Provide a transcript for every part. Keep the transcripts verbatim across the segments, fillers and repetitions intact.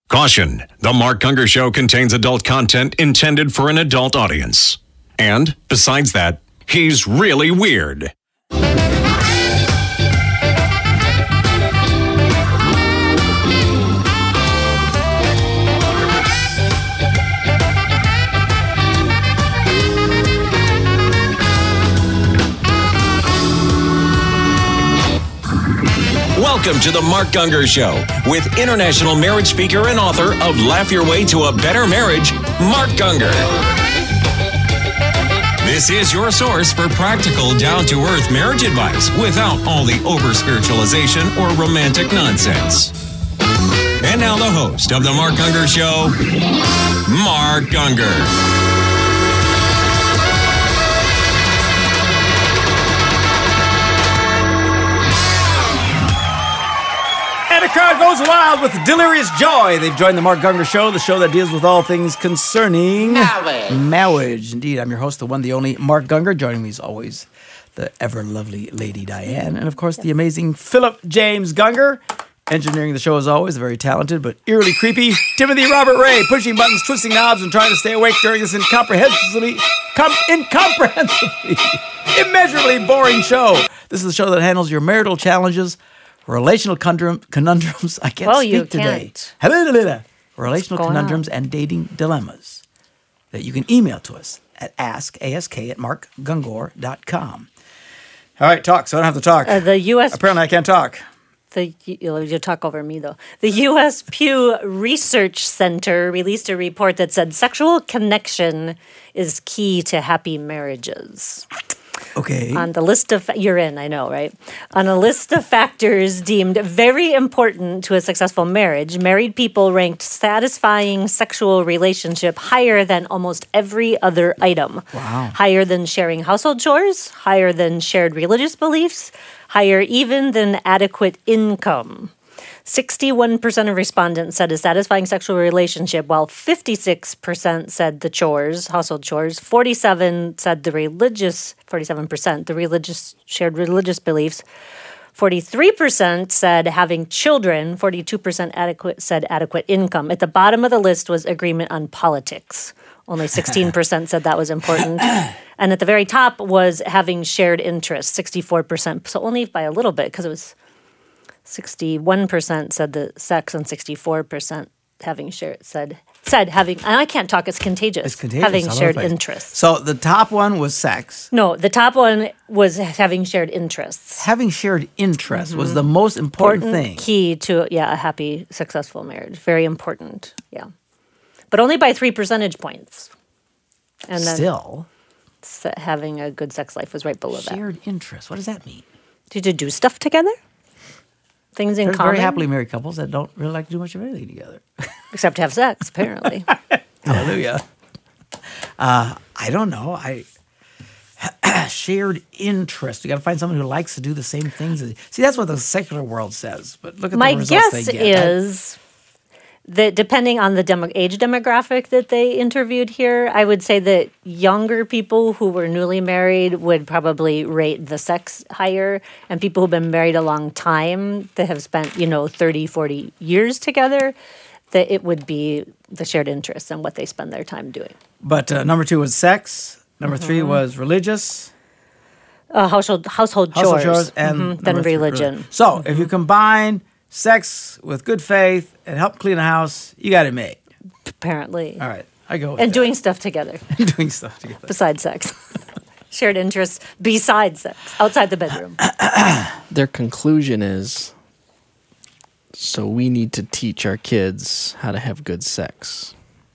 Caution, the Mark Gungor Show contains adult content intended for an adult audience. And, besides that, he's really weird. Welcome to the Mark Gungor Show with international marriage speaker and author of Laugh Your Way to a Better Marriage, Mark Gungor. This is your source for practical, down-to-earth marriage advice without all the over-spiritualization or romantic nonsense. And now the host of the Mark Gungor Show, Mark Gungor. The crowd goes wild with delirious joy. They've joined the Mark Gungor Show, the show that deals with all things concerning marriage. Marriage. Indeed, I'm your host, the one, the only Mark Gungor. Joining me as always, the ever lovely Lady Diane, and of course the amazing Philip James Gungor. Engineering the show as always, the very talented but eerily creepy Timothy Robert Ray, pushing buttons, twisting knobs, and trying to stay awake during this incomprehensibly, com- incomprehensibly, immeasurably boring show. This is the show that handles your marital challenges, relational conundrum, conundrums. I can't well, speak you today. Can't. Relational conundrums on? and dating dilemmas that you can email to us at ask, ask at mark gungor dot com. All right, talk. So I don't have to talk. Uh, the U S Apparently I can't talk. The you'll, you'll talk over me, though. The U S Pew Research Center released a report that said sexual connection is key to happy marriages. Okay. On the list of, you're in, I know, right? On a list of factors deemed very important to a successful marriage, married people ranked satisfying sexual relationship higher than almost every other item. Wow. Higher than sharing household chores, higher than shared religious beliefs, higher even than adequate income. sixty-one percent of respondents said a satisfying sexual relationship, while fifty-six percent said the chores, household chores, forty-seven said the religious, forty-seven percent, the religious, shared religious beliefs, forty-three percent said having children, forty-two percent adequate said adequate income. At the bottom of the list was agreement on politics. Only sixteen percent said that was important. And at the very top was having shared interests, sixty-four percent. So only by a little bit, because it was sixty-one percent said the sex and sixty-four percent having shared said said having and I can't talk, it's contagious. It's contagious. Having shared interests. So the top one was sex. No, the top one was having shared interests. Having shared interests mm-hmm. was the most important, important thing. Key to yeah, a happy, successful marriage. Very important. Yeah. But only by three percentage points. And then still having a good sex life was right below shared that. Shared interests. What does that mean? Did you do stuff together? Things in There's common? very happily married couples that don't really like to do much of anything together. Except to have sex, apparently. Hallelujah. Uh, I don't know. I shared interest. You got to find someone who likes to do the same things. See, that's what the secular world says. But look at My the results they guess get. is that depending on the demo- age demographic that they interviewed here, I would say that younger people who were newly married would probably rate the sex higher, and people who've been married a long time that have spent, you know, thirty, forty years together, that it would be the shared interests and what they spend their time doing. But uh, number two was sex. Number mm-hmm. three was religious. Uh, household household chores. Household chores and mm-hmm. then religion. Three, so mm-hmm. if you combine sex with good faith and help clean a house, you got it made. Apparently. All right, I go with And that. doing stuff together. And doing stuff together. Besides sex. Shared interests besides sex, outside the bedroom. Their conclusion is, so we need to teach our kids how to have good sex.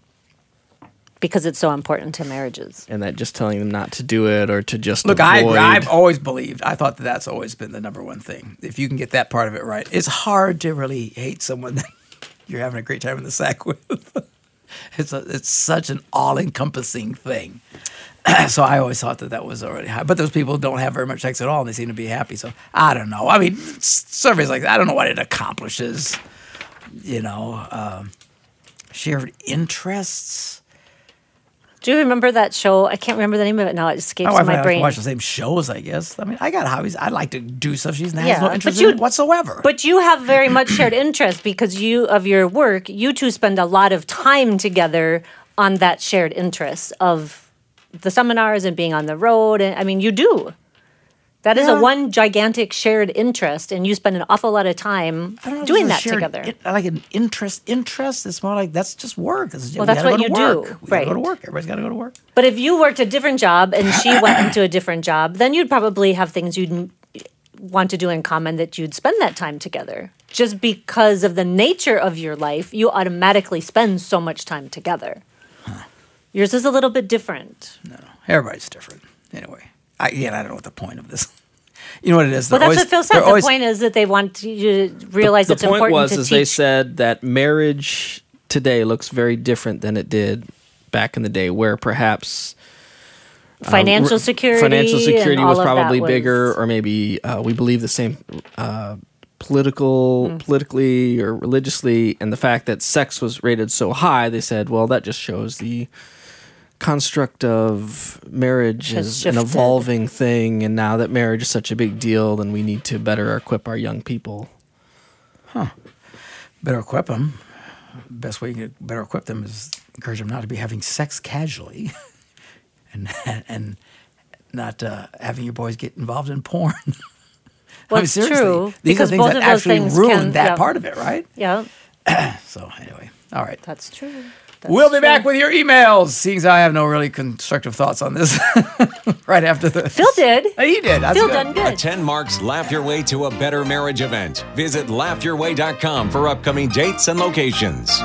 Because it's so important to marriages. And that just telling them not to do it or to just Look, avoid. I, I've always believed, I thought that that's always been the number one thing. If you can get that part of it right. It's hard to really hate someone that you're having a great time in the sack with. It's a, it's such an all-encompassing thing. So I always thought that that was already high. But those people don't have very much sex at all, and they seem to be happy. So I don't know. I mean, surveys like that, I don't know what it accomplishes. You know, um, shared interests. Do you remember that show? I can't remember the name of it now. It escapes My wife my and I brain. watch the same shows, I guess. I mean, I got hobbies. I like to do stuff. She's has Yeah, no but interest you- in it whatsoever. But you have very much shared interest because you, of your work, you two spend a lot of time together on that shared interest of the seminars and being on the road. And I mean, you do. That is Yeah. a one gigantic shared interest, and you spend an awful lot of time I don't know if doing it's a that shared together. in- like an interest. Interest. It's more like that's just work. It's, Well, we that's gotta what go you to do, work. We gotta go to right. work. Everybody's got to go to work. But if you worked a different job and she went into a different job, then you'd probably have things you'd n- want to do in common that you'd spend that time together. Just because of the nature of your life, you automatically spend so much time together. Yours is a little bit different. No, everybody's different. Anyway, I, again, I don't know what the point of this. You know what it is? Well, They're that's always- what Phil they're said. The always- point is that they want you to realize the it's point important was to is teach. they said that marriage today looks very different than it did back in the day, where perhaps financial uh, security, financial security and all was of that probably was- bigger, or maybe uh, we believe the same uh, political, Mm. politically or religiously, and the fact that sex was rated so high, they said, well, that just shows the construct of marriage Has is an shifted. evolving thing, and now that marriage is such a big deal, then we need to better equip our young people. better equip them. Best way you can better equip them is encourage them not to be having sex casually, and and not uh, having your boys get involved in porn. Well, I mean, it's seriously, true, these because are things both that of those actually things ruin can- that yeah. part of it, right? Yeah, So anyway, all right. that's true. That's We'll be true. back with your emails, seeing as I have no really constructive thoughts on this right after this. Phil did. He did. That's Phil good. done good. Attend Mark's Laugh Your Way to a Better Marriage event. Visit laugh your way dot com for upcoming dates and locations.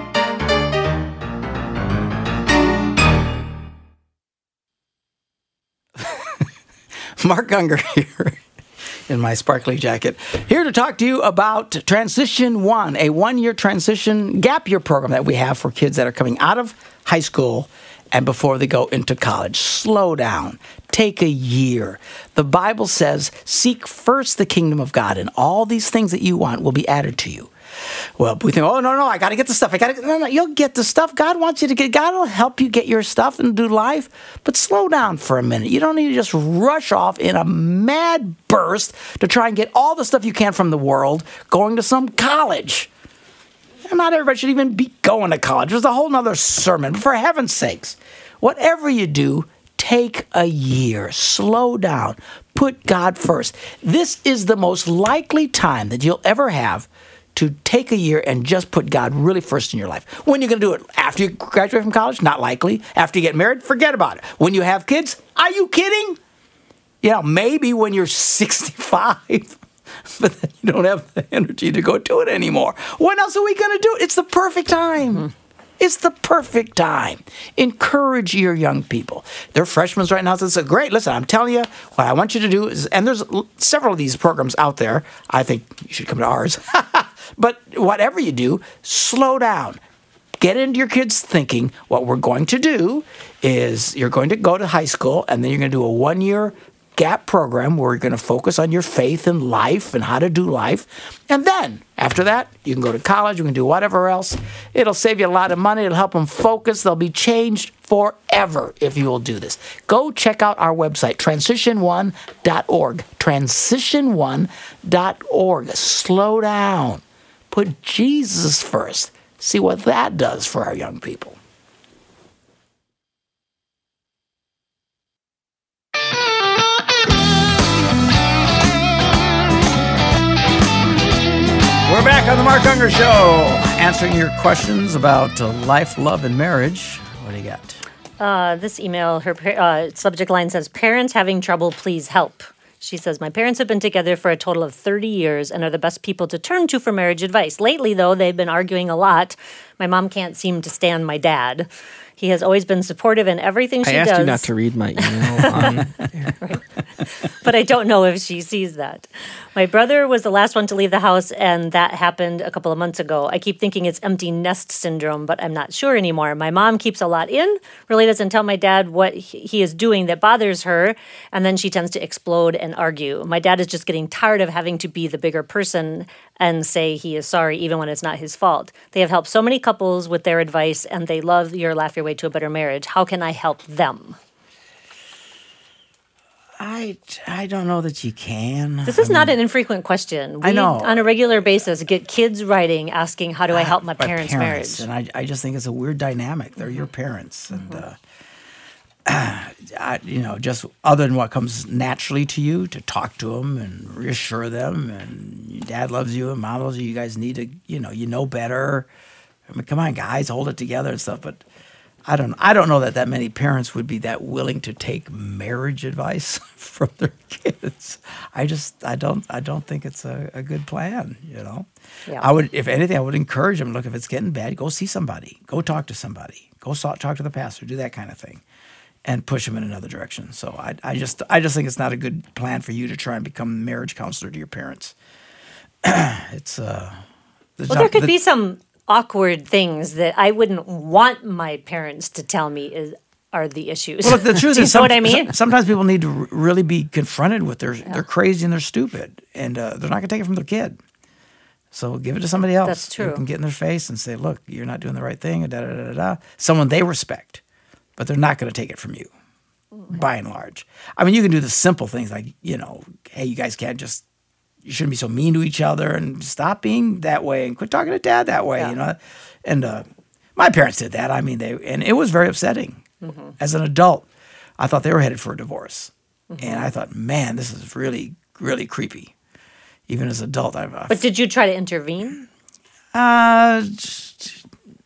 Mark Gungor here in my sparkly jacket, here to talk to you about Transition One, a one-year transition gap year program that we have for kids that are coming out of high school and before they go into college. Slow down. Take a year. The Bible says, seek first the kingdom of God, and all these things that you want will be added to you. Well, we think, oh, no, no, I got to get the stuff. I got to, no, no, you'll get the stuff. God wants you to get, God will help you get your stuff and do life. But slow down for a minute. You don't need to just rush off in a mad burst to try and get all the stuff you can from the world going to some college. And not everybody should even be going to college. There's a whole nother sermon. But for heaven's sakes, whatever you do, take a year. Slow down. Put God first. This is the most likely time that you'll ever have to take a year and just put God really first in your life. When you're going to do it? After you graduate from college? Not likely. After you get married? Forget about it. When you have kids? Are you kidding? You know, maybe when you're sixty-five, but then you don't have the energy to go do it anymore. When else are we going to do it? It's the perfect time. Mm-hmm. It's the perfect time. Encourage your young people. They're freshmen right now. So it's a great, listen, I'm telling you, what I want you to do is, and there's several of these programs out there. I think you should come to ours. But whatever you do, slow down. Get into your kids' thinking. What we're going to do is you're going to go to high school, and then you're going to do a one-year gap program where you're going to focus on your faith and life and how to do life. And then, after that, you can go to college. You can do whatever else. It'll save you a lot of money. It'll help them focus. They'll be changed forever if you will do this. Go check out our website, transition one dot org. transition one dot org. Slow down. Put Jesus first. See what that does for our young people. We're back on the Mark Gungor Show, answering your questions about uh, life, love, and marriage. What do you got? Uh, this email, her par- uh, subject line says, "Parents having trouble, please help." She says, "My parents have been together for a total of thirty years and are the best people to turn to for marriage advice. Lately, though, they've been arguing a lot. My mom can't seem to stand my dad. He has always been supportive in everything she I asked does. you not to read my email. On, But I don't know if she sees that. My brother was the last one to leave the house, and that happened a couple of months ago. I keep thinking it's empty nest syndrome, but I'm not sure anymore. My mom keeps a lot in, really doesn't tell my dad what he is doing that bothers her, and then she tends to explode and argue. My dad is just getting tired of having to be the bigger person and say he is sorry even when it's not his fault. They have helped so many couples with their advice, and they love your Laugh Your Way to a Better Marriage. How can I help them? I, I don't know that you can. This is I not mean, an infrequent question. We, I know. On a regular basis, get kids writing asking, how do I help my, my parents', parents marriage? And I, I just think it's a weird dynamic. They're mm-hmm. your parents. And, mm-hmm. uh, I, you know, just other than what comes naturally to you, to talk to them and reassure them. And your dad loves you and mom loves you. You guys need to, you know, you know better. I mean, come on, guys, hold it together and stuff. But I don't I don't know that that many parents would be that willing to take marriage advice from their kids. I just I don't I don't think it's a, a good plan, you know. Yeah. I would, if anything, I would encourage them, look, if it's getting bad, go see somebody. Go talk to somebody. Go talk to the pastor, do that kind of thing. And push them in another direction. So I I just I just think it's not a good plan for you to try and become a marriage counselor to your parents. it's uh Well not, there could the, be some awkward things that I wouldn't want my parents to tell me is are the issues. Well, look, the truth Do you is, know some, what I mean? sometimes people need to r- really be confronted with their yeah. they're crazy and they're stupid, and uh, they're not going to take it from their kid. So give it to somebody else. That's true. You can get in their face and say, "Look, you're not doing the right thing." Da da da da. Someone they respect, but they're not going to take it from you, mm-hmm. by and large. I mean, you can do the simple things like, you know, hey, you guys can't just. You shouldn't be so mean to each other, and stop being that way, and quit talking to dad that way. Yeah. You know, and uh, my parents did that. I mean, they and it was very upsetting. Mm-hmm. As an adult, I thought they were headed for a divorce, mm-hmm. and I thought, man, this is really, really creepy. Even as an adult, I. But did you try to intervene? Uh, just,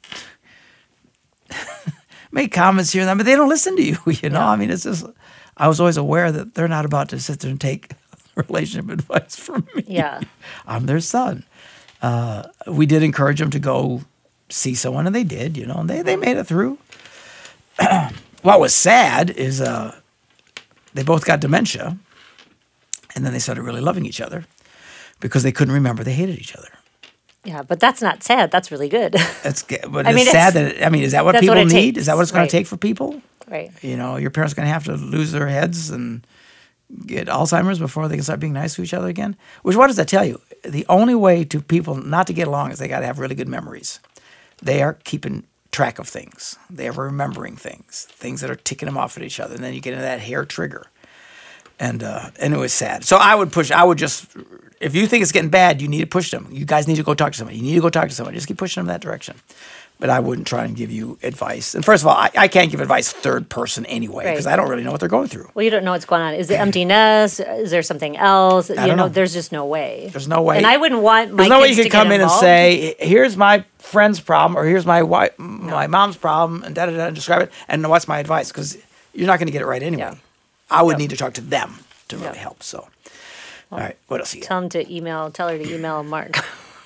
make comments here and there, but they don't listen to you. You know, yeah. I mean, it's just. I was always aware that they're not about to sit there and take relationship advice from me. Yeah. I'm their son. Uh, we did encourage them to go see someone, and they did, you know, and they, they made it through. What was sad is uh, they both got dementia, and then they started really loving each other because they couldn't remember they hated each other. Yeah, but that's not sad. That's really good. That's but I it's mean, sad that, I mean, is that what people what need? Takes. Is that what it's going right. to take for people? Right. You know, your parents are going to have to lose their heads and get Alzheimer's before they can start being nice to each other again. Which, what does that tell you? The only way to people not to get along is they got to have really good memories. They are keeping track of things. They are remembering things, things that are ticking them off at each other. And then you get into that hair trigger. And uh, and it was sad. So I would push, I would just, if you think it's getting bad, you need to push them. You guys need to go talk to somebody. You need to go talk to somebody. Just keep pushing them in that direction. But I wouldn't try and give you advice. And first of all, I, I can't give advice third person anyway because right. I don't really know what they're going through. Well, you don't know what's going on. Is it emptiness? Is there something else? I you don't know, know, there's just no way. There's no way. And I wouldn't want my There's no way you kids could to come get in involved. and say, here's my friend's problem, or here's my wife, my mom's problem, and da da da, and describe it, and what's my advice? Because you're not going to get it right anyway. Yeah. I would yep. need to talk to them to really yep. help. So, well, all right, what else you got? Tell them to email, tell her to email Mark.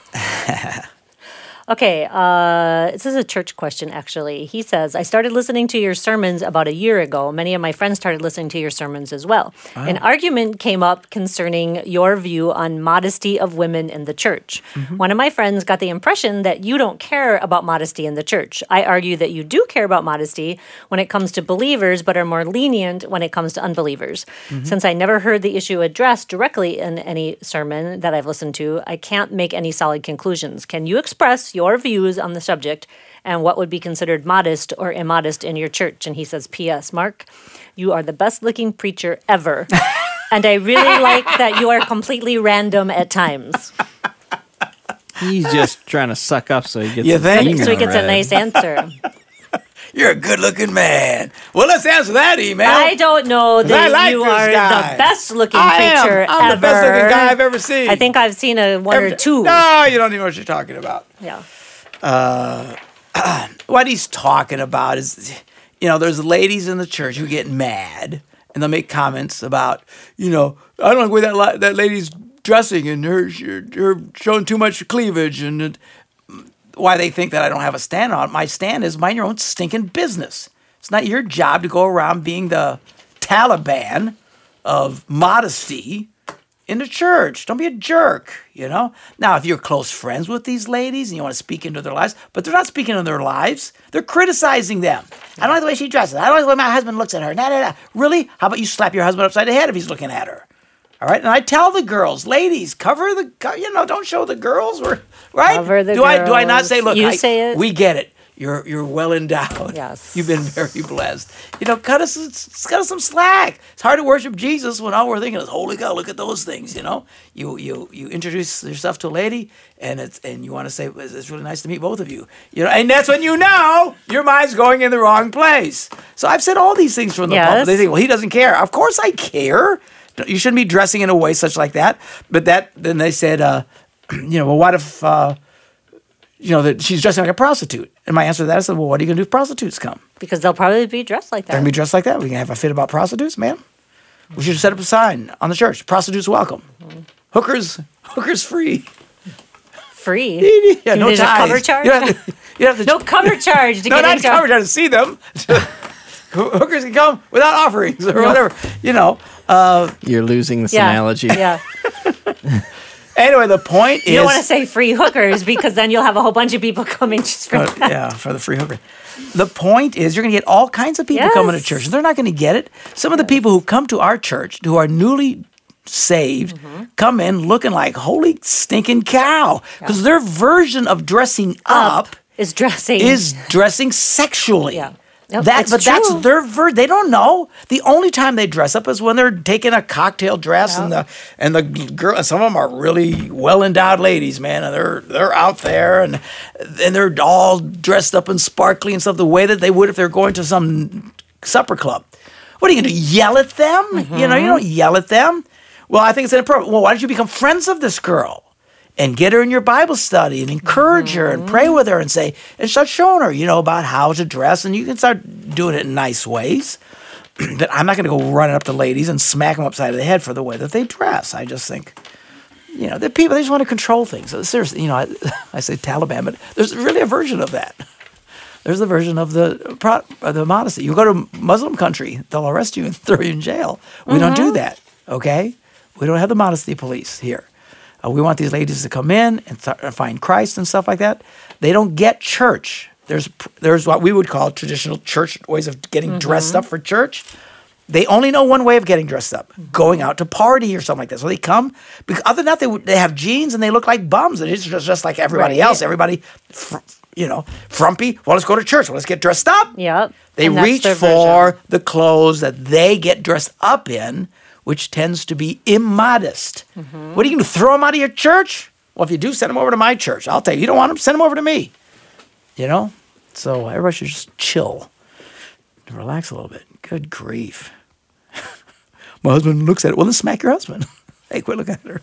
Okay, uh, this is a church question, actually. He says, I started listening to your sermons about a year ago. Many of my friends started listening to your sermons as well. Oh. An argument came up concerning your view on modesty of women in the church. Mm-hmm. One of my friends got the impression that you don't care about modesty in the church. I argue that you do care about modesty when it comes to believers, but are more lenient when it comes to unbelievers. Mm-hmm. Since I never heard the issue addressed directly in any sermon that I've listened to, I can't make any solid conclusions. Can you express your your views on the subject and what would be considered modest or immodest in your church? And he says, P S. Mark, you are the best looking preacher ever. And I really like that you are completely random at times. He's just trying to suck up so he gets, you think? So he gets a nice answer. You're a good-looking man. Well, let's answer that email. I don't know that like you are guy. the best-looking I preacher am. I'm ever. the best-looking guy I've ever seen. I think I've seen a one Every, or two. No, you don't even know what you're talking about. Yeah. Uh, what he's talking about is, you know, there's ladies in the church who get mad, and they'll make comments about, you know, I don't like the way that la- that lady's dressing, and her, her, her showing too much cleavage, and it, why they think that I don't have a stand on it. My stand is mind your own stinking business. It's not your job to go around being the Taliban of modesty in the church. Don't be a jerk, you know? Now, if you're close friends with these ladies and you want to speak into their lives, but they're not speaking into their lives. They're criticizing them. I don't like the way she dresses. I don't like the way my husband looks at her. Nah, nah, nah. Really? How about you slap your husband upside the head if he's looking at her? All right, and I tell the girls, ladies, cover the, co- you know, don't show the girls. We're right. Cover the do I do I not girls. say, look, You I, say it. we get it. You're you're well endowed. Yes. You've been very blessed. You know, cut us cut us some slack. It's hard to worship Jesus when all we're thinking is, holy God, look at those things. You know, you you you introduce yourself to a lady, and it's and you want to say, it's really nice to meet both of you. You know, and that's when you know your mind's going in the wrong place. So I've said all these things from the Yes. pulpit. They think, well, he doesn't care. Of course I care. You shouldn't be dressing in a way such like that. But that then they said, uh, you know, well, what if uh, you know that she's dressing like a prostitute? And my answer to that is, well, what are you going to do if prostitutes come? Because they'll probably be dressed like They're going to that. be dressed like that. We can have a fit about prostitutes, man. We should have set up a sign on the church: prostitutes welcome, hookers, hookers free. Free. Yeah, no There's a ties. cover charge? You don't have to, you don't have to, No cover charge to no, get not into cover charge to see them. Hookers can come without offerings or whatever. You know. Uh, You're losing this Yeah. analogy. Yeah. anyway, the point You is. don't want to say free hookers because then you'll have a whole bunch of people coming just for Uh, that. yeah, for the free hooker. The point is, you're going to get all kinds of people Yes. coming to church, and they're not going to get it. Some of the people who come to our church, who are newly saved, Mm-hmm. come in looking like holy stinking cow, because their version of dressing up, Is dressing. is dressing sexually. Yeah. Yep, that, it's but that's true. their ver. They don't know. The only time they dress up is when they're taking a cocktail dress, and the and the girl. And some of them are really well endowed ladies, man, and they're they're out there, and and they're all dressed up and sparkly and stuff, the way that they would if they're going to some supper club. What are you going to do? Yell at them? Mm-hmm. You know, you don't yell at them. Well, I think it's inappropriate. Well, why don't you become friends of this girl? And get her in your Bible study and encourage her and pray with her and say, and start showing her, you know, about how to dress. And you can start doing it in nice ways. But I'm not going to go running up to ladies and smack them upside the head for the way that they dress. I just think, you know, the people, they just want to control things. So seriously, you know, I, I say Taliban, but there's really a version of that. There's a version of the pro, of the modesty. You go to a Muslim country, they'll arrest you and throw you in jail. We don't do that, okay? We don't have the modesty police here. Uh, we want these ladies to come in and th- find Christ and stuff like that. They don't get church. There's there's what we would call traditional church ways of getting mm-hmm. dressed up for church. They only know one way of getting dressed up, going out to party or something like that. So they come, because other than that, they, they have jeans and they look like bums. It's just, just like everybody Right. else. Everybody, fr- you know, frumpy. Well, let's go to church. Well, let's get dressed up. Yep. They And that's reach their for version. the clothes that they get dressed up in, which tends to be immodest. Mm-hmm. What are you going to throw them out of your church? Well, if you do, send them over to my church. I'll tell you. You don't want them, send them over to me. You know? So everybody should just chill and relax a little bit. Good grief. My husband looks at it. Well, then smack your husband. Hey, quit looking at her.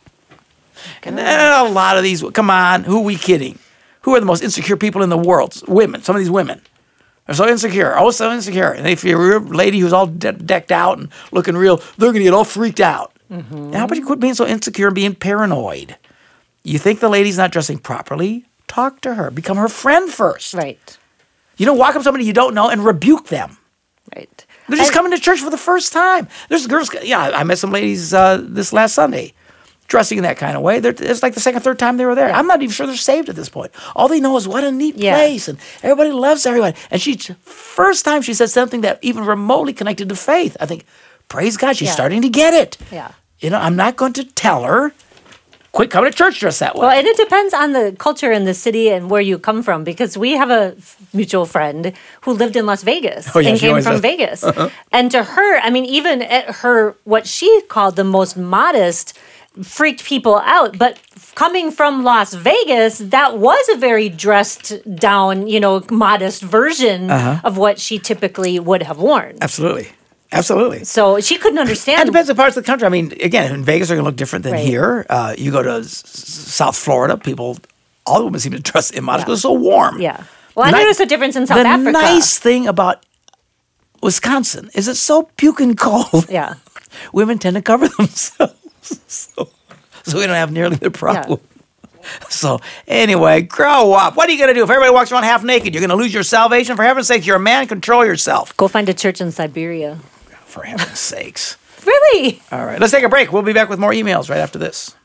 And then a lot of these, come on, who are we kidding? Who are the most insecure people in the world? Women. Some of these women. They're so insecure. Oh, so insecure. And if you're a lady who's all de- decked out and looking real, they're going to get all freaked out. Mm-hmm. And how about you quit being so insecure and being paranoid? You think the lady's not dressing properly? Talk to her. Become her friend first. Right. You don't walk up to somebody you don't know and rebuke them. Right. They're just I- coming to church for the first time. There's girls, yeah, I met some ladies uh, this last Sunday dressing in that kind of way. They're, it's like the second, third time they were there. Yeah. I'm not even sure they're saved at this point. All they know is what a neat Yeah. place, and everybody loves everybody. And she, first time she said something that even remotely connected to faith. I think, praise God, she's Yeah. starting to get it. Yeah. You know, I'm not going to tell her, quit coming to church dressed that way. Well, and it depends on the culture in the city and where you come from, because we have a mutual friend who lived in Las Vegas Oh, yeah, and she came always from does. Vegas. And to her, I mean, even at her, what she called the most modest, freaked people out. But coming from Las Vegas, that was a very dressed down, you know, modest version Uh-huh. of what she typically would have worn. Absolutely. Absolutely. So she couldn't It understand. depends on parts of the country. I mean, again, in Vegas are going to look different than Right. here. Uh, you go to s- s- South Florida, people, all the women seem to dress immodest because it's so warm. Yeah. Well, I Ni- noticed a difference in South the Africa. nice thing about Wisconsin is it's so puking cold. Yeah. Women tend to cover themselves. so, so we don't have nearly the problem. So anyway, grow up. What are you going to do if everybody walks around half naked? You're going to lose your salvation? For heaven's sake, you're a man. Control yourself. Go find a church in Siberia. For heaven's sakes. Really? All right, let's take a break. We'll be back with more emails right after this.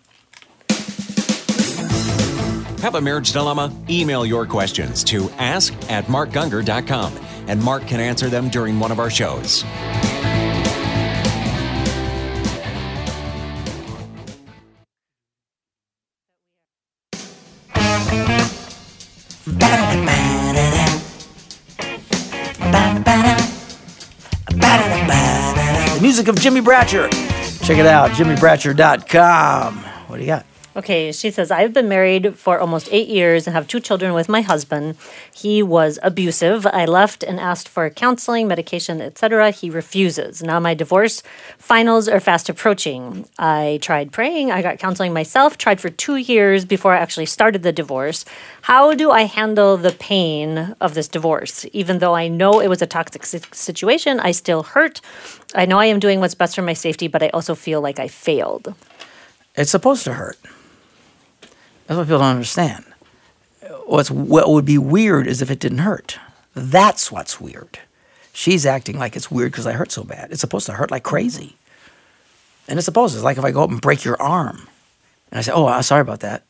Have a marriage dilemma? Email your questions to ask at mark gungor dot com, and Mark can answer them during one of our shows. The music of Jimmy Bratcher. Check it out, jimmy bratcher dot com. What do you got? Okay, she says, I've been married for almost eight years and have two children with my husband. He was abusive. I left and asked for counseling, medication, et cetera. He refuses. Now my divorce finals are fast approaching. I tried praying. I got counseling myself, tried for two years before I actually started the divorce. How do I handle the pain of this divorce? Even though I know it was a toxic situation, I still hurt. I know I am doing what's best for my safety, but I also feel like I failed. It's supposed to hurt. That's what people don't understand. What's, what would be weird is if it didn't hurt. That's what's weird. She's acting like it's weird because I hurt so bad. It's supposed to hurt like crazy. And it's supposed to. It's like if I go up and break your arm. And I say, oh, I'm sorry about that.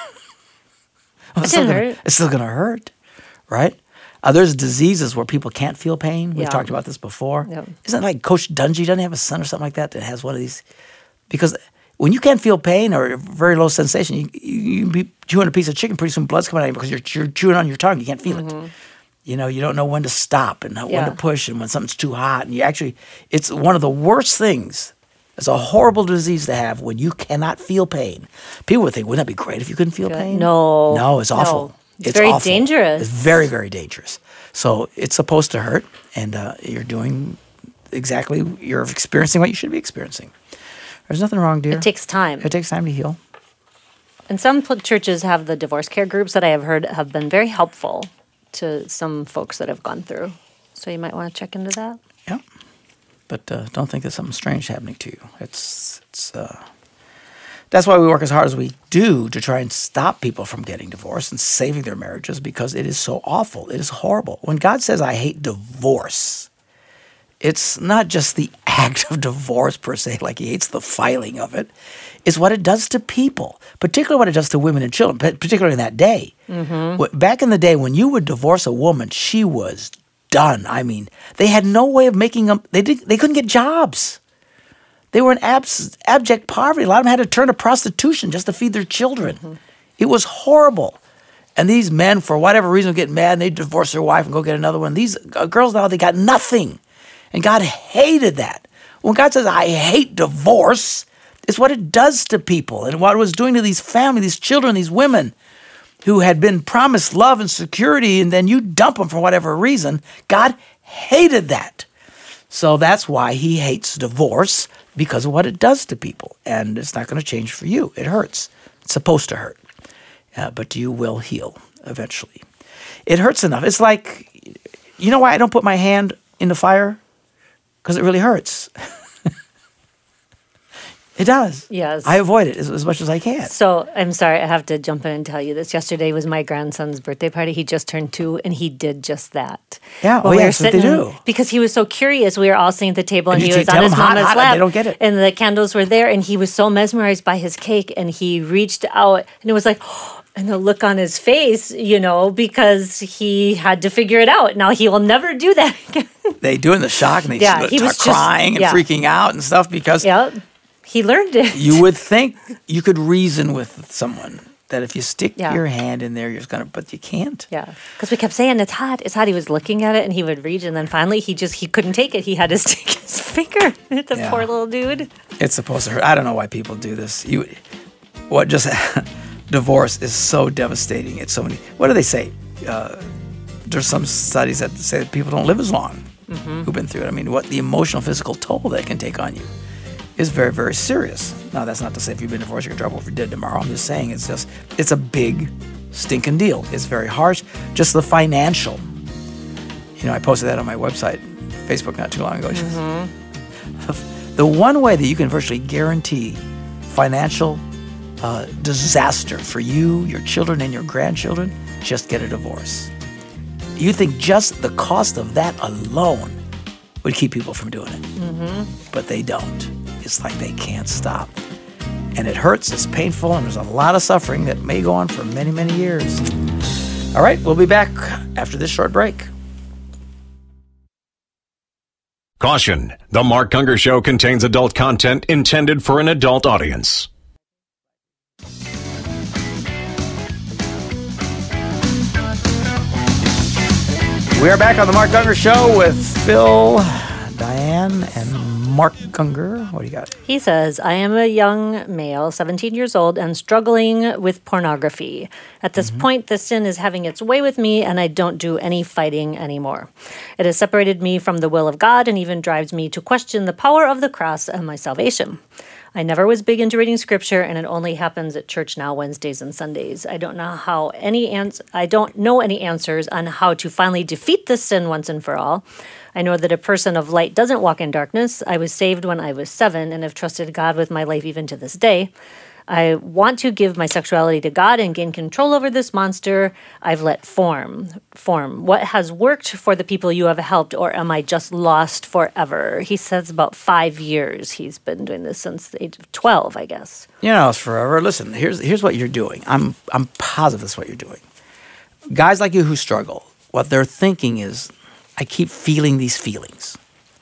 well, it's, still gonna, it's still going to hurt, right? Uh, there's diseases where people can't feel pain. We've yeah. talked about this before. Yep. Isn't it like Coach Dungy? Doesn't he have a son or something like that that has one of these? Because when you can't feel pain or a very low sensation, you, you, you can be chewing a piece of chicken, pretty soon blood's coming out of you because you're, you're chewing on your tongue. You can't feel mm-hmm. it. You know, you don't know when to stop and yeah. when to push and when something's too hot. And you actually, it's one of the worst things. It's a horrible disease to have when you cannot feel pain. People would think, wouldn't that be great if you couldn't feel pain? No. No, it's awful. No. It's, it's very awful. dangerous. It's very, very dangerous. So it's supposed to hurt, and uh, you're doing exactly, you're experiencing what you should be experiencing. There's nothing wrong, dear. It takes time. It takes time to heal. And some churches have the divorce care groups that I have heard have been very helpful to some folks that have gone through. So you might want to check into that. Yeah. But uh, don't think there's something strange happening to you. It's, it's, uh, that's why we work as hard as we do to try and stop people from getting divorced and saving their marriages, because it is so awful. It is horrible. When God says, I hate divorce, it's not just the act of divorce per se, like he hates the filing of it. It's what it does to people, particularly what it does to women and children, particularly in that day. Mm-hmm. Back in the day, when you would divorce a woman, she was done. I mean, they had no way of making them, they, did, they couldn't get jobs. They were in abs, abject poverty. A lot of them had to turn to prostitution just to feed their children. Mm-hmm. It was horrible. And these men, for whatever reason, would get mad and they'd divorce their wife and go get another one. These girls now, they got nothing. And God hated that. When God says, I hate divorce, it's what it does to people and what it was doing to these families, these children, these women who had been promised love and security, and then you dump them for whatever reason. God hated that. So that's why he hates divorce, because of what it does to people. And it's not going to change for you. It hurts. It's supposed to hurt. Uh, but you will heal eventually. It hurts enough. It's like, you know why I don't put my hand in the fire? Because it really hurts. It does. Yes. I avoid it as, as much as I can. So I'm sorry, I have to jump in and tell you this. Yesterday was my grandson's birthday party. He just turned two, and he did just that. Yeah, well, oh, we yeah, that's what they do. Because he was so curious. We were all sitting at the table, and, and he was on his hot, mama's hot, lap. They don't get it. And the candles were there, and he was so mesmerized by his cake, and he reached out, and it was like, oh, and the look on his face, you know, because he had to figure it out. Now he will never do that again. They do in the shock, and they yeah, start he was crying just, and yeah. freaking out and stuff because yep. he learned it. You would think you could reason with someone that if you stick yeah. your hand in there, you're just gonna, but you can't. Yeah, because we kept saying it's hot, it's hot. He was looking at it, and he would reach, and then finally he just he couldn't take it. He had to stick his finger. The yeah. poor little dude. It's supposed to hurt. I don't know why people do this. You, what just divorce is so devastating. It's so many. What do they say? Uh, there's some studies that say that people don't live as long mm-hmm. who've been through it. I mean, what the emotional, physical toll that can take on you is very, very serious. Now, that's not to say if you've been divorced, you're in trouble if you're dead tomorrow. I'm just saying it's just, it's a big stinking deal. It's very harsh. Just the financial. You know, I posted that on my website, Facebook, not too long ago. Mm-hmm. The one way that you can virtually guarantee financial uh, disaster for you, your children, and your grandchildren, just get a divorce. You think just the cost of that alone would keep people from doing it. Mm-hmm. But they don't. It's like they can't stop. And it hurts, it's painful, and there's a lot of suffering that may go on for many, many years. All right, we'll be back after this short break. Caution, the Mark Gungor Show contains adult content intended for an adult audience. We are back on the Mark Gungor Show with Phil, Diane, and Mark Gungor. What do you got? He says, I am a young male, seventeen years old, and struggling with pornography. At this mm-hmm. point, the sin is having its way with me, and I don't do any fighting anymore. It has separated me from the will of God and even drives me to question the power of the cross and my salvation. I never was big into reading scripture, and it only happens at church now Wednesdays and Sundays. I don't know how any ans- I don't know any answers on how to finally defeat this sin once and for all. I know that a person of light doesn't walk in darkness. I was saved when I was seven and have trusted God with my life even to this day. I want to give my sexuality to God and gain control over this monster I've let form. Form. What has worked for the people you have helped, or am I just lost forever? He says about five years he's been doing this since the age of twelve, I guess. You know, it's forever. Listen, here's here's what you're doing. I'm I'm positive this is what you're doing. Guys like you who struggle, what they're thinking is, I keep feeling these feelings.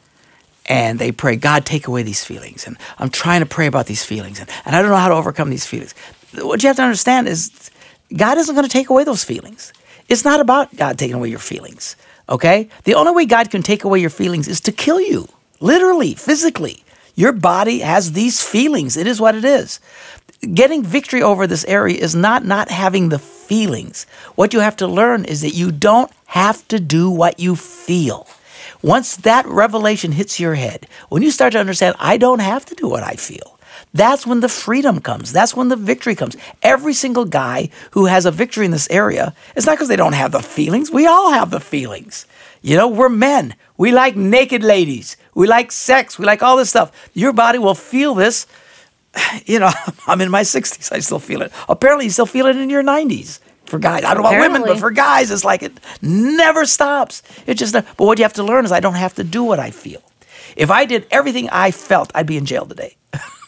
And they pray, God, take away these feelings. And I'm trying to pray about these feelings. And, and I don't know how to overcome these feelings. What you have to understand is God isn't going to take away those feelings. It's not about God taking away your feelings, okay? The only way God can take away your feelings is to kill you, literally, physically. Your body has these feelings. It is what it is. Getting victory over this area is not not having the feelings. What you have to learn is that you don't have to do what you feel. Once that revelation hits your head, when you start to understand, I don't have to do what I feel, that's when the freedom comes. That's when the victory comes. Every single guy who has a victory in this area, it's not because they don't have the feelings. We all have the feelings. You know, we're men. We like naked ladies. We like sex. We like all this stuff. Your body will feel this. You know, I'm in my sixties. I still feel it. Apparently, you still feel it in your nineties. For guys, I don't know about women, but for guys, it's like it never stops. It just. But what you have to learn is I don't have to do what I feel. If I did everything I felt, I'd be in jail today,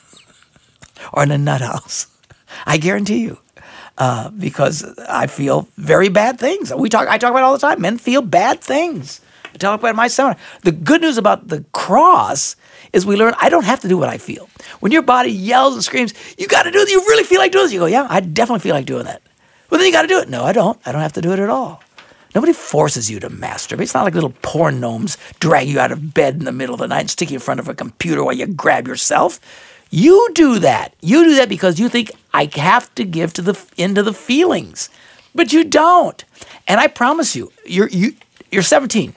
or in a nut house. I guarantee you, uh, because I feel very bad things. We talk. I talk about it all the time. Men feel bad things. I talk about it in my seminar. The good news about the cross is we learn I don't have to do what I feel. When your body yells and screams, you got to do it. You really feel like doing this. You go, yeah, I definitely feel like doing that. Well, then you got to do it. No, I don't. I don't have to do it at all. Nobody forces you to masturbate. It's not like little porn gnomes drag you out of bed in the middle of the night and stick you in front of a computer while you grab yourself. You do that. You do that because you think I have to give to the into the feelings, but you don't. And I promise you, you're you you're seventeen.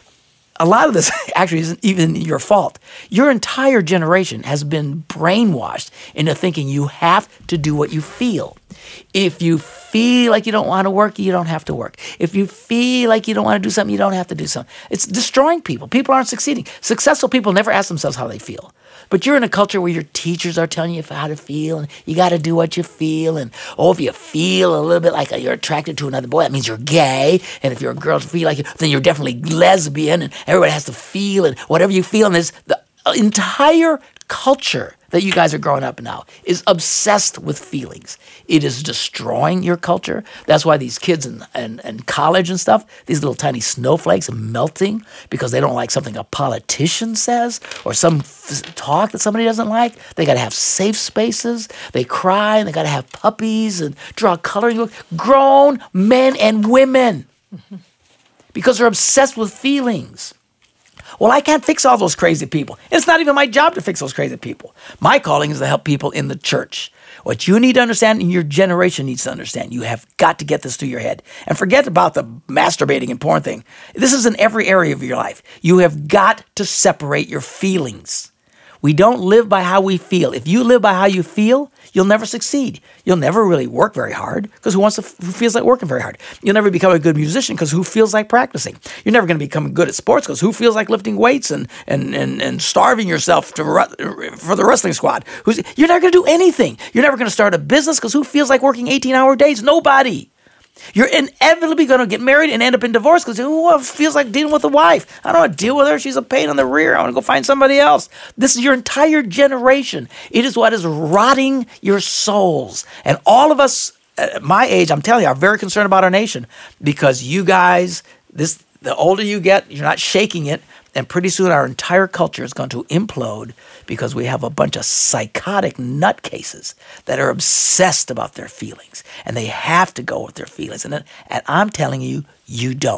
A lot of this actually isn't even your fault. Your entire generation has been brainwashed into thinking you have to do what you feel. If you feel like you don't want to work, you don't have to work. If you feel like you don't want to do something, you don't have to do something. It's destroying people. People aren't succeeding. Successful people never ask themselves how they feel. But you're in a culture where your teachers are telling you how to feel, and you got to do what you feel. And, oh, if you feel a little bit like you're attracted to another boy, that means you're gay. And if you're a girl, feel like you, then you're definitely lesbian. And everybody has to feel, and whatever you feel. And there's the entire culture that you guys are growing up in now is obsessed with feelings. It is destroying your culture. That's why these kids in, in, in college and stuff, these little tiny snowflakes are melting because they don't like something a politician says or some f- talk that somebody doesn't like. They got to have safe spaces. They cry, and they got to have puppies and draw coloring books. Grown men and women because they're obsessed with feelings. Well, I can't fix all those crazy people. It's not even my job to fix those crazy people. My calling is to help people in the church. What you need to understand and your generation needs to understand, you have got to get this through your head. And forget about the masturbating and porn thing. This is in every area of your life. You have got to separate your feelings. We don't live by how we feel. If you live by how you feel, you'll never succeed. You'll never really work very hard because who wants to, who feels like working very hard? You'll never become a good musician because who feels like practicing? You're never going to become good at sports because who feels like lifting weights and and and, and starving yourself to for the wrestling squad? Who's, you're never going to do anything. You're never going to start a business because who feels like working eighteen-hour days? Nobody. You're inevitably going to get married and end up in divorce because who feels like dealing with a wife? I don't want to deal with her. She's a pain in the rear. I want to go find somebody else. This is your entire generation. It is what is rotting your souls. And all of us at my age, I'm telling you, are very concerned about our nation because you guys, this the older you get, you're not shaking it. And pretty soon our entire culture is going to implode because we have a bunch of psychotic nutcases that are obsessed about their feelings. And they have to go with their feelings. And, and I'm telling you, you don't.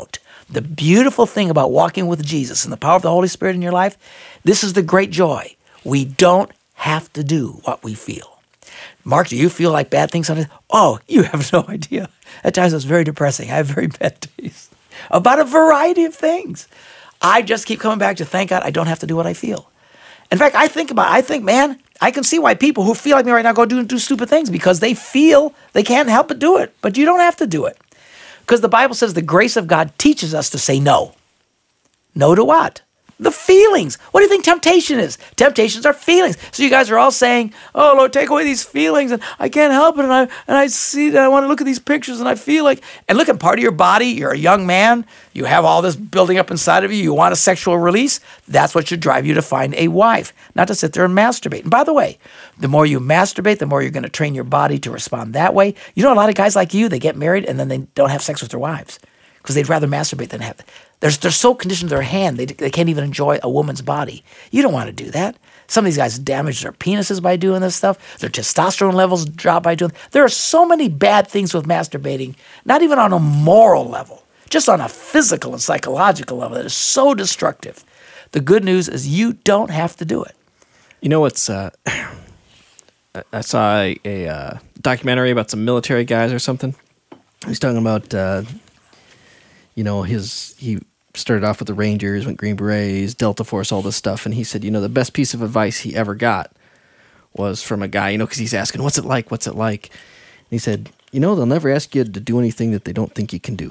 The beautiful thing about walking with Jesus and the power of the Holy Spirit in your life, this is the great joy. We don't have to do what we feel. Mark, do you feel like bad things sometimes? Oh, you have no idea. At times it's very depressing. I have very bad days about a variety of things. I just keep coming back to thank God I don't have to do what I feel. In fact, I think about, I think, man, I can see why people who feel like me right now go do do stupid things because they feel they can't help but do it. But you don't have to do it. Because the Bible says the grace of God teaches us to say no. No to what? The feelings. What do you think temptation is? Temptations are feelings. So you guys are all saying, oh, Lord, take away these feelings, and I can't help it, and I and I see that I want to look at these pictures, and I feel like, and look at part of your body, you're a young man, you have all this building up inside of you, you want a sexual release, that's what should drive you to find a wife, not to sit there and masturbate. And by the way, the more you masturbate, the more you're going to train your body to respond that way. You know, a lot of guys like you, they get married, and then they don't have sex with their wives because they'd rather masturbate than have They're, they're so conditioned to their hand, they, they can't even enjoy a woman's body. You don't want to do that. Some of these guys damage their penises by doing this stuff. Their testosterone levels drop by doing There are so many bad things with masturbating, not even on a moral level, just on a physical and psychological level that is so destructive. The good news is you don't have to do it. You know what's... Uh, I saw a, a uh, documentary about some military guys or something. He's talking about... Uh, You know, his he started off with the Rangers, went Green Berets, Delta Force, all this stuff. And he said, you know, the best piece of advice he ever got was from a guy, you know, because he's asking, what's it like? What's it like? And he said, you know, they'll never ask you to do anything that they don't think you can do.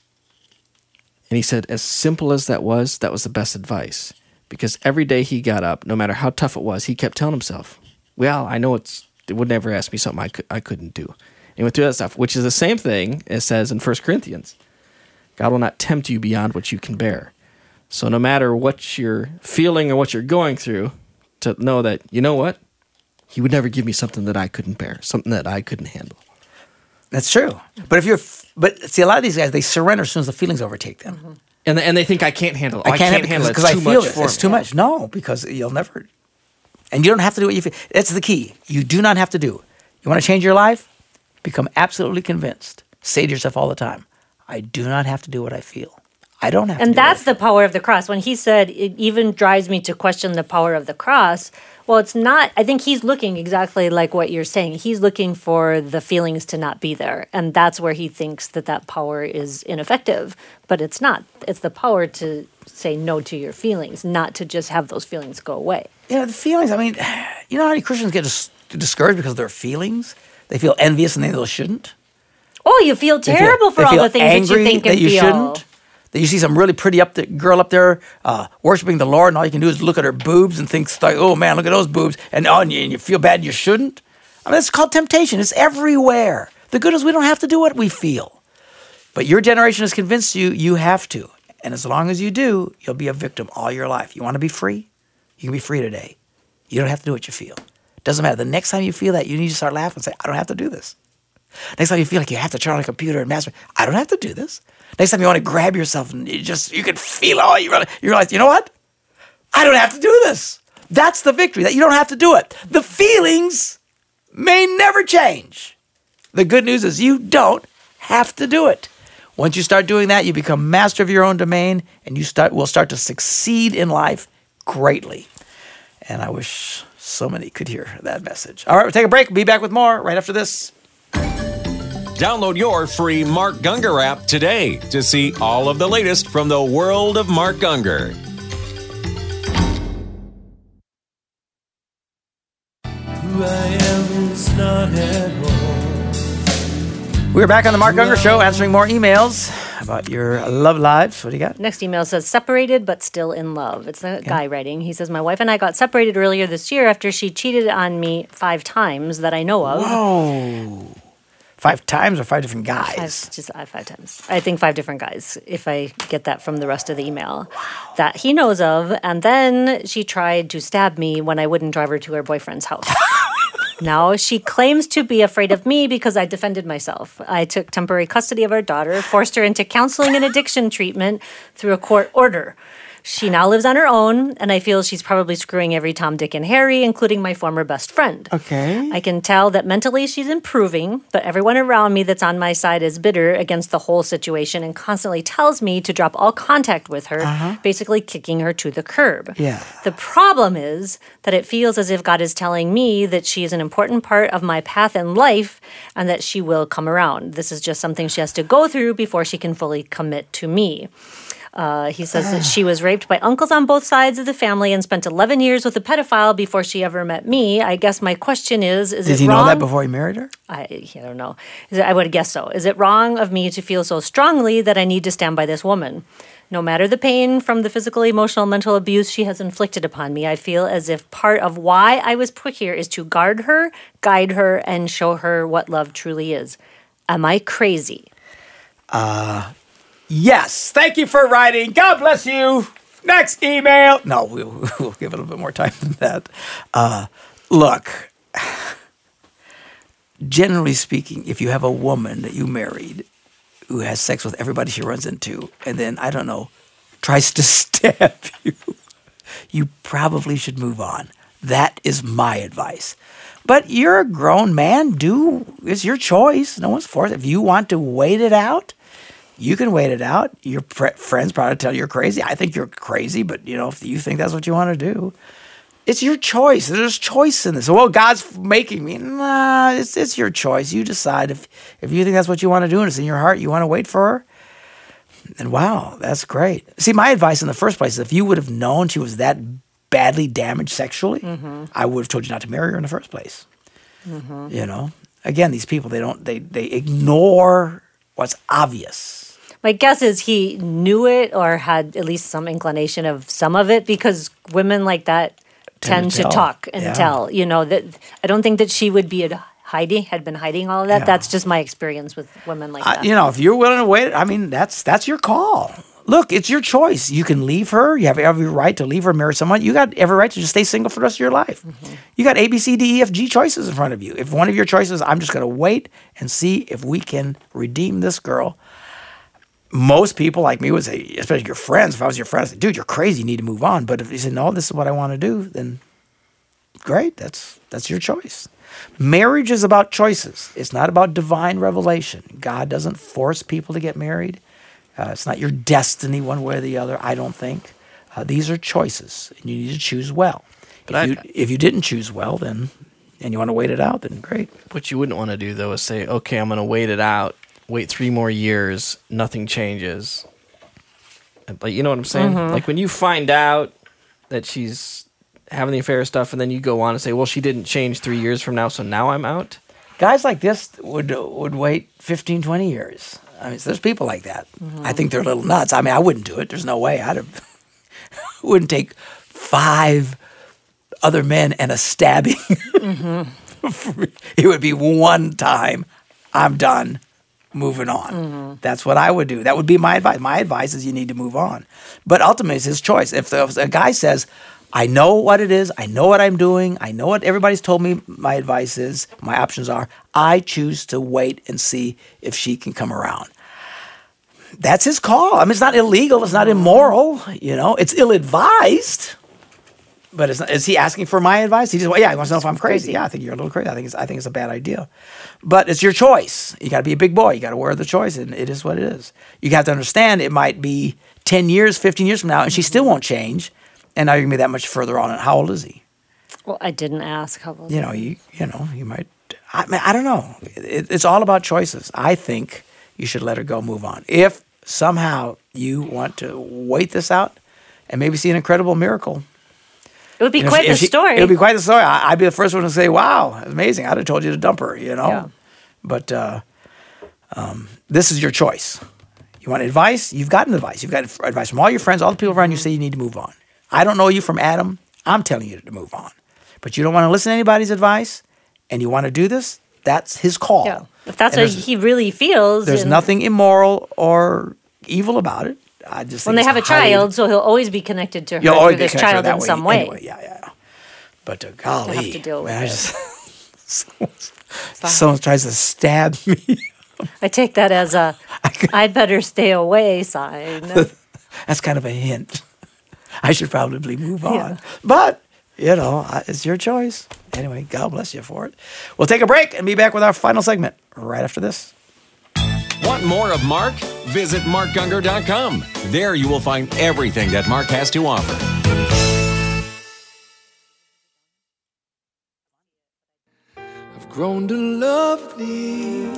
And he said, as simple as that was, that was the best advice. Because every day he got up, no matter how tough it was, he kept telling himself, well, I know it's, they would never ask me something I, could, I couldn't do. And he went through that stuff, which is the same thing as says in First Corinthians. God will not tempt you beyond what you can bear. So no matter what you're feeling or what you're going through, to know that, you know what? He would never give me something that I couldn't bear, something that I couldn't handle. That's true. But if you're, but see, a lot of these guys, they surrender as soon as the feelings overtake them. Mm-hmm. And, and they think I can't handle it. I can't, I can't handle it because I too feel much it. for It's me. too much. No, because you'll never, and you don't have to do what you feel. That's the key. You do not have to do. You want to change your life? Become absolutely convinced. Say to yourself all the time, I do not have to do what I feel. I don't have and to. And that's the power of the cross. When he said, it even drives me to question the power of the cross, well, it's not, I think he's looking exactly like what you're saying. He's looking for the feelings to not be there. And that's where he thinks that that power is ineffective. But it's not. It's the power to say no to your feelings, not to just have those feelings go away. Yeah, the feelings, I mean, you know how many Christians get dis- discouraged because of their feelings? They feel envious and they really shouldn't. Oh, you feel terrible feel, for all the things that you think and that you feel. shouldn't. That you see some really pretty up the, girl up there uh, worshiping the Lord, and all you can do is look at her boobs and think, like, oh man, look at those boobs, and, oh, and, you, and you feel bad you shouldn't. I mean, it's called temptation. It's everywhere. The good is we don't have to do what we feel. But your generation has convinced you you have to. And as long as you do, you'll be a victim all your life. You want to be free? You can be free today. You don't have to do what you feel. It doesn't matter. The next time you feel that, you need to start laughing and say, I don't have to do this. Next time you feel like you have to turn on a computer and masturbate, I don't have to do this. Next time you want to grab yourself and you just, you can feel, oh, you realize, you realize, you know what? I don't have to do this. That's the victory, that you don't have to do it. The feelings may never change. The good news is you don't have to do it. Once you start doing that, you become master of your own domain, and you start will start to succeed in life greatly. And I wish so many could hear that message. All right, we'll take a break. We'll be back with more right after this. Download your free Mark Gungor app today to see all of the latest from the world of Mark Gungor. Who I am is not at home. We're back on the Mark Gungor Show, answering more emails about your love lives. What do you got? Next email says, separated but still in love. It's a guy writing. He says, my wife and I got separated earlier this year after she cheated on me five times that I know of. Whoa. Five times or five different guys? Five, just uh, five times. I think five different guys, if I get that from the rest of the email, wow. that he knows of. And then she tried to stab me when I wouldn't drive her to her boyfriend's house. Now she claims to be afraid of me because I defended myself. I took temporary custody of our daughter, forced her into counseling and addiction treatment through a court order. She now lives on her own, and I feel she's probably screwing every Tom, Dick, and Harry, including my former best friend. Okay. I can tell that mentally she's improving, but everyone around me that's on my side is bitter against the whole situation and constantly tells me to drop all contact with her, uh-huh. basically kicking her to the curb. Yeah. The problem is that it feels as if God is telling me that she is an important part of my path in life and that she will come around. This is just something she has to go through before she can fully commit to me. Uh, he says that she was raped by uncles on both sides of the family and spent eleven years with a pedophile before she ever met me. I guess my question is, is Did it he wrong? know that before he married her? I, I don't know. Is it, I would guess so. Is it wrong of me to feel so strongly that I need to stand by this woman? No matter the pain from the physical, emotional, mental abuse she has inflicted upon me, I feel as if part of why I was put here is to guard her, guide her, and show her what love truly is. Am I crazy? Uh... Yes. Thank you for writing. God bless you. Next email. No, we'll, we'll give it a little bit more time than that. Uh, look, generally speaking, if you have a woman that you married who has sex with everybody she runs into and then, I don't know, tries to stab you, you probably should move on. That is my advice. But you're a grown man. Do, it's your choice. No one's forced. If you want to wait it out, you can wait it out. Your fr- friends probably tell you you're crazy. I think you're crazy, but you know, if you think that's what you want to do, it's your choice. There's choice in this. Well, God's making me. Nah, it's it's your choice. You decide if if you think that's what you want to do and it's in your heart, you want to wait for her. And wow, that's great. See, my advice in the first place is if you would have known she was that badly damaged sexually, mm-hmm. I would have told you not to marry her in the first place. Mm-hmm. You know, again, these people they don't they they ignore what's obvious. My guess is he knew it or had at least some inclination of some of it because women like that tend, tend to, to talk and yeah. tell. You know, that I don't think that she would be hiding, had been hiding all of that. Yeah. That's just my experience with women like that. Uh, you know, if you're willing to wait, I mean, that's that's your call. Look, it's your choice. You can leave her. You have every right to leave her, marry someone. You got every right to just stay single for the rest of your life. Mm-hmm. You got A, B, C, D, E, F, G choices in front of you. If one of your choices, I'm just going to wait and see if we can redeem this girl. Most people like me would say, especially your friends, if I was your friend, I'd say, dude, you're crazy, you need to move on. But if you say, no, this is what I want to do, then great, that's that's your choice. Marriage is about choices. It's not about divine revelation. God doesn't force people to get married. Uh, it's not your destiny one way or the other, I don't think. Uh, these are choices, and you need to choose well. But if, I, you, if you didn't choose well, then and you want to wait it out, then great. What you wouldn't want to do, though, is say, okay, I'm going to wait it out. Wait three more years, nothing changes. Like, you know what I'm saying? Mm-hmm. Like when you find out that she's having the affair stuff, and then you go on and say, well, she didn't change three years from now, so now I'm out. Guys like this would would wait fifteen, twenty years. I mean, so there's people like that. Mm-hmm. I think they're a little nuts. I mean, I wouldn't do it. There's no way. I'd have, wouldn't take five other men and a stabbing. Mm-hmm. It would be one time, I'm done. Moving on. Mm-hmm. That's what I would do. That would be my advice. My advice is you need to move on. But ultimately, it's his choice. If, the, if a guy says, I know what it is, I know what I'm doing, I know what everybody's told me my advice is, my options are, I choose to wait and see if she can come around. That's his call. I mean, it's not illegal. It's not immoral. You know, it's ill-advised. But it's not, is he asking for my advice? He just, well, yeah, he wants to know if I'm crazy. Yeah, I think you're a little crazy. I think it's, I think it's a bad idea. But it's your choice. You got to be a big boy. You got to wear the choice, and it is what it is. You have to understand it might be ten years, fifteen years from now, and she still won't change. And now you're going to be that much further on. And how old is he? Well, I didn't ask how old. You know, you you know, you might. I mean, I don't know. It, it's all about choices. I think you should let her go, move on. If somehow you want to wait this out and maybe see an incredible miracle. It would be quite the story. It would be quite the story. I, I'd be the first one to say, wow, that's amazing. I'd have told you to dump her, you know. Yeah. But uh, um, this is your choice. You want advice? You've gotten advice. You've got advice from all your friends, all the people around you say you need to move on. I don't know you from Adam. I'm telling you to move on. But you don't want to listen to anybody's advice and you want to do this, that's his call. Yeah. If that's what he really feels. There's nothing immoral or evil about it. I just when they have a child, so he'll always be connected to her through this child in some way. Anyway, yeah, yeah. But uh, golly, have to deal with man, it. I just, someone, someone tries to stab me. I take that as a "I'd better stay away" sign. That's kind of a hint. I should probably move on. Yeah. But, you know, I- it's your choice. Anyway, God bless you for it. We'll take a break and be back with our final segment right after this. Want more of Mark? Visit mark gungor dot com. There you will find everything that Mark has to offer. I've grown to love these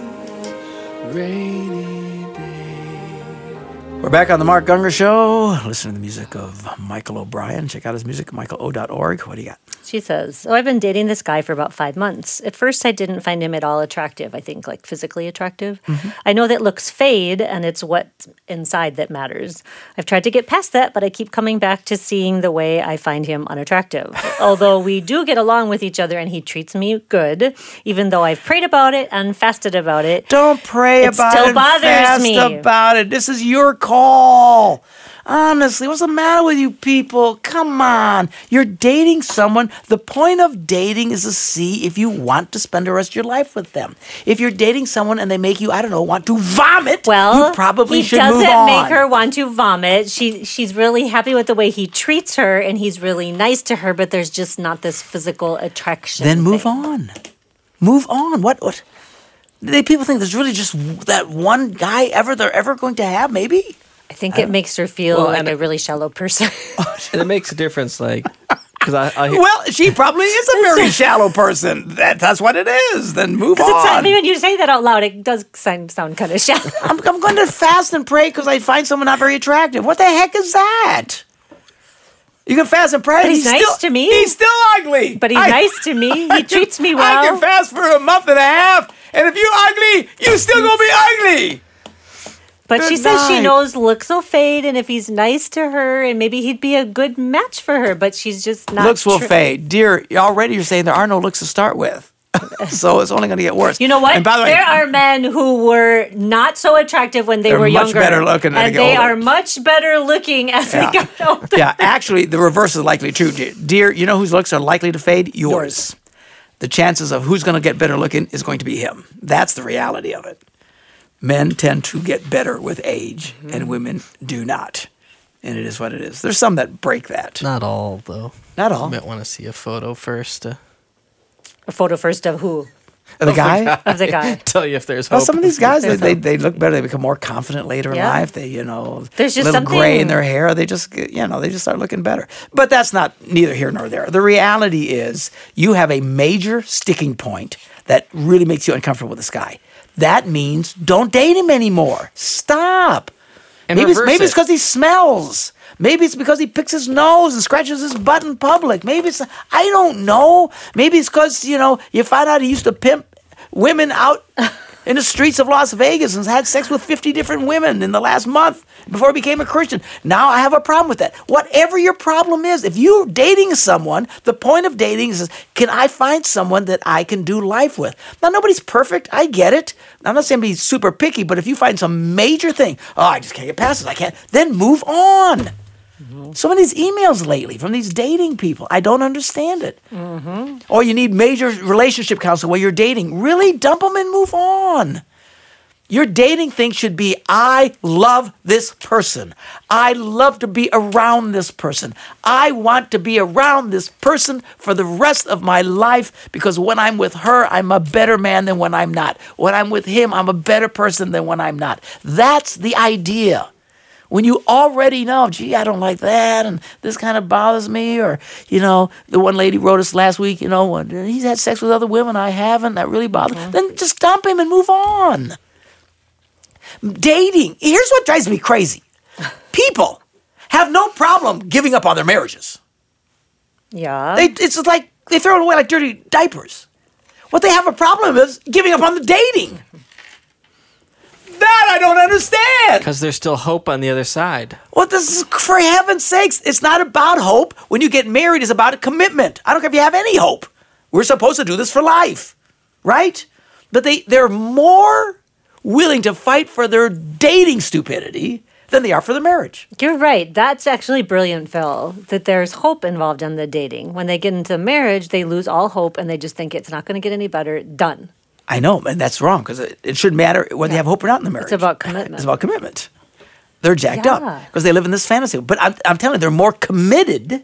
rainy days. We're back on the Mark Gungor Show. Listen to the music of Michael O'Brien. Check out his music at michael o dot org. What do you got? She says, oh, I've been dating this guy for about five months. At first, I didn't find him at all attractive. I think like physically attractive. Mm-hmm. I know that looks fade and it's what's inside that matters. I've tried to get past that, but I keep coming back to seeing the way I find him unattractive. Although we do get along with each other and he treats me good, even though I've prayed about it and fasted about it. Don't pray it about still it. bothers Fast me. about it. This is your call. Honestly, what's the matter with you people? Come on. You're dating someone. The point of dating is to see if you want to spend the rest of your life with them. If you're dating someone and they make you, I don't know, want to vomit, Well, you probably he should move doesn't on. make her want to vomit. She she's really happy with the way he treats her, and he's really nice to her. But there's just not this physical attraction. Then move thing. on. Move on. What? What? They, people think there's really just that one guy ever they're ever going to have. Maybe. I think it makes her feel Well, like and a it- really shallow person. And it makes a difference, like, because I, I hear, Well, she probably is a very shallow person. That, that's what it is. Then move Because it's, I on. mean, when you say that out loud, it does sound, sound kind of shallow. I'm, I'm going to fast and pray because I find someone not very attractive. What the heck is that? You can fast and pray. But he's nice still, to me. He's still ugly. But he's I- nice to me. He I treats can- me I well. can fast for a month and a half, and if you ugly, you still gonna be ugly. But she Good says she night. knows looks will fade, and if he's nice to her, and maybe he'd be a good match for her. But she's just not. Looks will tr- fade, dear. Already, you're saying there are no looks to start with, so it's only going to get worse. You know what? And by the way, there are men who were not so attractive when they They're were much younger. better looking as and they get they older. are much better looking as Yeah. they get older. yeah, actually, the reverse is likely true, dear. Dear, you know whose looks are likely to fade? Yours. Yours. The chances of who's going to get better looking is going to be him. That's the reality of it. Men tend to get better with age, Mm-hmm. and women do not. And it is what it is. There's some that break that. not all though. Not all. You might want to see a photo first to A photo first of who? The guy. Of the guy. tell you if there's Well, hope. some of these guys, they, There's they, hope. they look better. They become more confident later in Yeah. life. They, you know, There's just a little gray in something- their hair. They just, get- you know, they just start looking better. But that's not neither here nor there. The reality is you have a major sticking point that really makes you uncomfortable with this guy. That means don't date him anymore. Stop. And maybe it's, reverse maybe it's it. because he smells. Maybe it's because he picks his nose and scratches his butt in public. Maybe it's, I don't know. Maybe it's because, you know, you find out he used to pimp women out in the streets of Las Vegas and had sex with fifty different women in the last month before he became a Christian. Now I have a problem with that. Whatever your problem is, if you're dating someone, the point of dating is, can I find someone that I can do life with? Now, nobody's perfect. I get it. I'm not saying be super picky, but if you find some major thing, oh, I just can't get past it, I can't, then move on. So many of these emails lately from these dating people, I don't understand it. Or you need major relationship counseling while you're dating. Really? Dump them and move on. Your dating thing should be, I love this person. I love to be around this person. I want to be around this person for the rest of my life because when I'm with her, I'm a better man than when I'm not. When I'm with him, I'm a better person than when I'm not. That's the idea. When you already know, gee, I don't like that, and this kind of bothers me, or, you know, the one lady wrote us last week, you know, when he's had sex with other women, I haven't, that really bothers me. Then just dump him and move on. Dating, here's what drives me crazy. People have no problem giving up on their marriages. Yeah. They, it's like they throw it away like dirty diapers. What they have a problem is giving up on the dating. That I don't understand. Because there's still hope on the other side. Well, this is, for heaven's sakes, it's not about hope. When you get married, it's about a commitment. I don't care if you have any hope. We're supposed to do this for life, right? But they, they're more willing to fight for their dating stupidity than they are for the marriage. You're right. That's actually brilliant, Phil, that there's hope involved in the dating. When they get into marriage, they lose all hope and they just think it's not going to get any better. Done. I know, and that's wrong because it, it shouldn't matter whether you have hope or not in the marriage. about commitment. It's about commitment. They're jacked Yeah. up because they live in this fantasy. But I'm, I'm telling you, they're more committed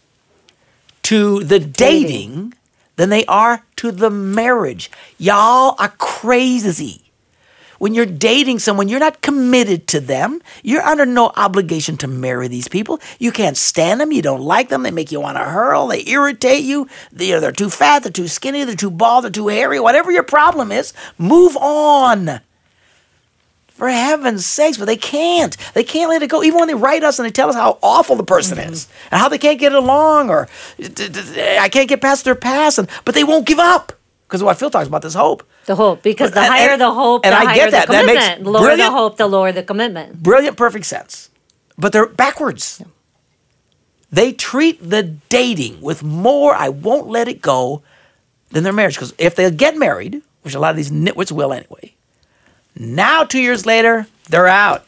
to the dating, dating than they are to the marriage. Y'all are crazy. When you're dating someone, you're not committed to them. You're under no obligation to marry these people. You can't stand them. You don't like them. They make you want to hurl. They irritate you. They're, they're too fat. They're too skinny. They're too bald. They're too hairy. Whatever your problem is, move on. For heaven's sakes, but they can't. They can't let it go. Even when they write us and they tell us how awful the person mm-hmm. is and how they can't get along or I can't get past their past, and, but they won't give up. Because what Phil talks about this hope. The hope. Because the and, higher and, the hope, and the I higher get that. the That commitment. makes The lower brilliant, the hope, the lower the commitment. Brilliant, perfect sense. But they're backwards. Yeah. They treat the dating with more, I won't let it go, than their marriage. Because if they get married, which a lot of these nitwits will anyway, now two years later, they're out.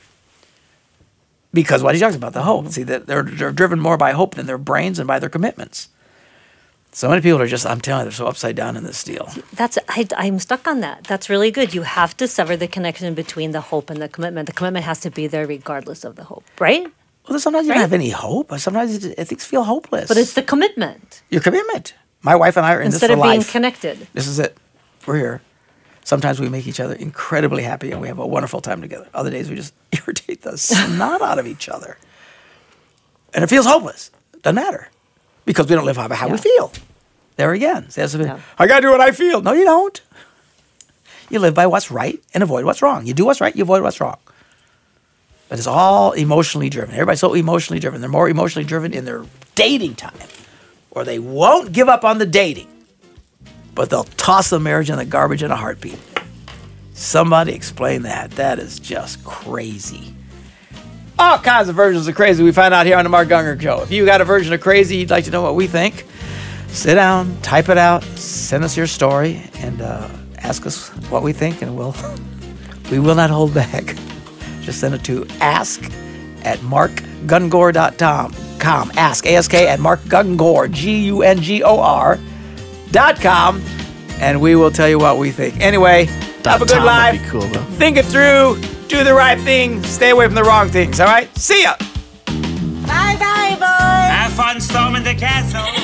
Because what he talks about, the hope. See, they're, they're driven more by hope than their brains and by their commitments. So many people are just, I'm telling you, they're so upside down in this deal. That's I, I'm stuck on that. That's really good. You have to sever the connection between the hope and the commitment. The commitment has to be there regardless of the hope, right? Well, sometimes you right? don't have any hope. Sometimes things feel hopeless. But it's the commitment. Your commitment. My wife and I are in Instead this for of being life. connected. This is it. We're here. Sometimes we make each other incredibly happy and we have a wonderful time together. Other days we just irritate the snot out of each other. And it feels hopeless. Doesn't matter. Because we don't live how, how yeah. we feel. There again. See, yeah. I got to do what I feel. No, you don't. You live by what's right and avoid what's wrong. You do what's right, you avoid what's wrong. But it's all emotionally driven. Everybody's so emotionally driven. They're more emotionally driven in their dating time. Or they won't give up on the dating. But they'll toss the marriage in the garbage in a heartbeat. Somebody explain that. That is just crazy. All kinds of versions of crazy we find out here on the Mark Gungor Show. If you got a version of crazy, you'd like to know what we think, sit down, type it out, send us your story, and uh, ask us what we think, and we'll we will not hold back. Just send it to ask at mark gungor dot com. Ask, A S K, at Mark Gungor, G U N G O R, dot com, and we will tell you what we think. Anyway, have a good life. Cool, though. Think it through. Do the right thing. Stay away from the wrong things, all right? See ya. Bye-bye, boys. Have fun storming the castle.